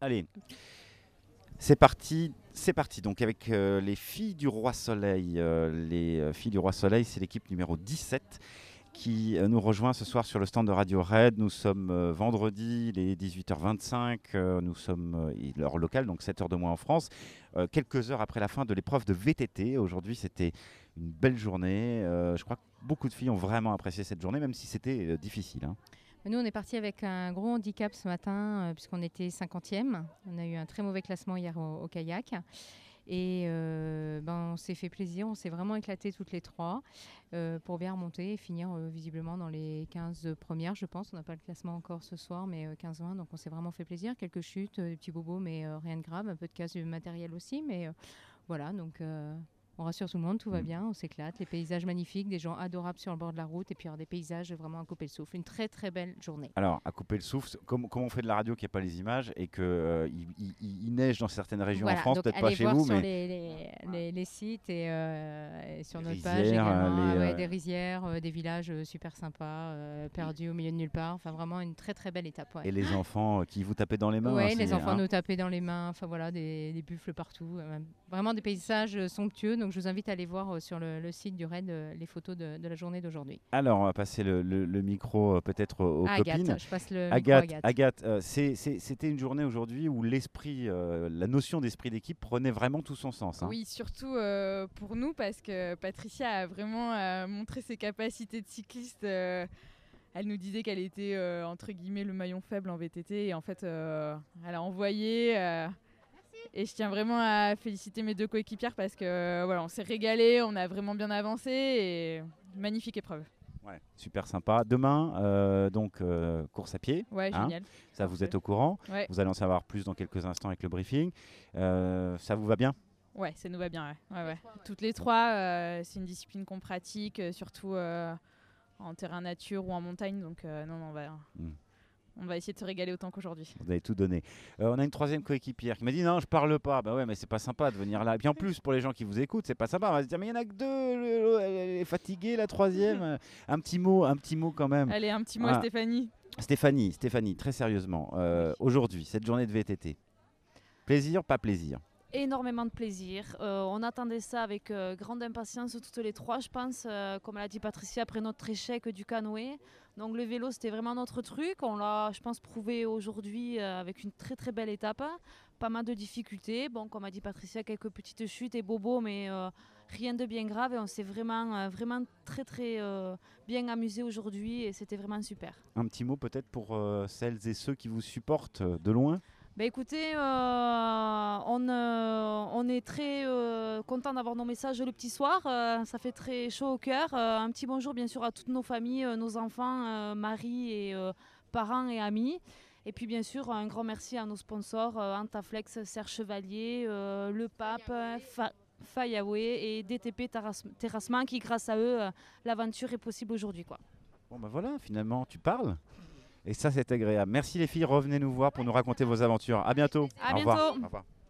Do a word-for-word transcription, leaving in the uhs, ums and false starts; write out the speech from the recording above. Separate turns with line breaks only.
Allez, c'est parti. C'est parti. Donc avec euh, les filles du Roi Soleil. Euh, les euh, filles du Roi Soleil, c'est l'équipe numéro dix-sept qui euh, nous rejoint ce soir sur le stand de Radio Red. Nous sommes euh, vendredi, les dix-huit heures vingt-cinq. Euh, nous sommes euh, l'heure locale, donc sept heures de moins en France. Euh, quelques heures après la fin de l'épreuve de V T T. Aujourd'hui, c'était une belle journée. Euh, je crois que beaucoup de filles ont vraiment apprécié cette journée, même si c'était euh, difficile, hein.
Nous, on est parti avec un gros handicap ce matin, euh, puisqu'on était cinquantième. On a eu un très mauvais classement hier au, au kayak. Et euh, ben, on s'est fait plaisir, on s'est vraiment éclaté toutes les trois euh, pour bien remonter et finir euh, visiblement dans les quinze premières, je pense. On n'a pas le classement encore ce soir, mais euh, quinze vingt, donc on s'est vraiment fait plaisir. Quelques chutes, euh, des petits bobos, mais euh, rien de grave. Un peu de casse du matériel aussi, mais euh, voilà, donc... Euh on rassure tout le monde, tout va bien, on s'éclate. Les paysages magnifiques, des gens adorables sur le bord de la route et puis alors, des paysages vraiment à couper le souffle. Une très très belle journée.
Alors, à couper le souffle, comme, comme on fait de la radio qui n'a pas les images et qu'il euh, il, il, il neige dans certaines régions
Voilà,
en France,
donc
peut-être
allez
pas chez
voir
vous,
sur
mais
les, les, les, les sites et, euh, et sur
Les
notre page
rizières,
également.
les,
Ah ouais,
euh,
des rizières, euh, des villages euh, super sympas, euh, perdus au milieu de nulle part. Enfin, vraiment une très très belle étape. Ouais.
et les enfants euh, qui vous tapaient dans les mains.
Ouais,
hein,
les
c'est-
enfants
hein.
nous tapaient dans les mains. Enfin voilà, des, des buffles partout. euh, vraiment des paysages euh, somptueux. Donc je vous invite à aller voir euh, sur le, le site du Raid euh, les photos de, de la journée d'aujourd'hui.
Alors, on va passer le, le- le micro euh, peut-être aux, aux
Ah,
copines.
Agathe, je passe le micro à
Agathe,
Agathe.
Agathe, euh, c'est- c'est- c'était une journée aujourd'hui où l'esprit, euh, la notion d'esprit d'équipe prenait vraiment tout son sens, hein.
Oui, surtout euh, pour nous, parce que Patricia a vraiment euh, montré ses capacités de cycliste. euh, elle nous disait qu'elle était, euh, entre guillemets, le maillon faible en V T T. Et en fait, euh, elle a envoyé. euh, et je tiens vraiment à féliciter mes deux coéquipières parce que euh, voilà, on s'est régalé, on a vraiment bien avancé. Et magnifique épreuve.
Ouais, super sympa. Demain, euh, donc, euh, course à pied.
Ouais,
hein.
génial.
Ça, vous
Parfait.
êtes au courant.
Ouais,
Vous allez en savoir plus dans quelques instants avec le briefing. Euh, ça vous va bien?
ouais, ça nous va bien. Ouais. Ouais, ouais. Toutes les trois, euh, c'est une discipline qu'on pratique, euh, surtout euh, en terrain nature ou en montagne. Donc, euh, non, non, on va,
Mm.
on va essayer de se régaler autant qu'aujourd'hui.
Vous avez tout donné. Euh, on a une troisième coéquipière qui m'a dit non, je parle pas. Bah ouais, mais c'est pas sympa de venir là. Et puis en plus, pour les gens qui vous écoutent, c'est pas sympa. On va se dire mais il y en a que deux. le- le- Elle est fatiguée, la troisième. un petit mot, un petit mot quand même.
Allez, un petit mot
Ah.
à Stéphanie.
Stéphanie, Stéphanie, très sérieusement, euh, aujourd'hui, cette journée de V T T, plaisir, pas plaisir?
Énormément de plaisir. Euh, on attendait ça avec euh, grande impatience toutes les trois, je pense, euh, comme l'a dit Patricia, après notre échec du canoë. Donc le vélo, c'était vraiment notre truc. On l'a, je pense, prouvé aujourd'hui euh, avec une très très belle étape. Pas mal de difficultés. Bon, comme a dit Patricia, quelques petites chutes et bobos, mais euh, rien de bien grave. Et on s'est vraiment, euh, vraiment très très euh, bien amusé aujourd'hui et c'était vraiment super.
Un petit mot peut-être pour euh, celles et ceux qui vous supportent euh, de loin?
Bah écoutez, euh, on, euh, on est très euh, content d'avoir nos messages le petit soir. Euh, ça fait très chaud au cœur. Euh, un petit bonjour bien sûr à toutes nos familles, euh, nos enfants, euh, maris et euh, parents et amis. Et puis bien sûr un grand merci à nos sponsors, euh, Antaflex, Serre Chevalier, euh, Le Pape, Fa- Fayaoué et D T P Terrasse- Terrassement qui grâce à eux, euh, l'aventure est possible aujourd'hui, quoi.
Bon ben voilà, finalement, tu parles. Et ça, c'est agréable. Merci les filles, revenez nous voir pour nous raconter vos aventures. À bientôt.
À
Au revoir.
bientôt.
Au revoir.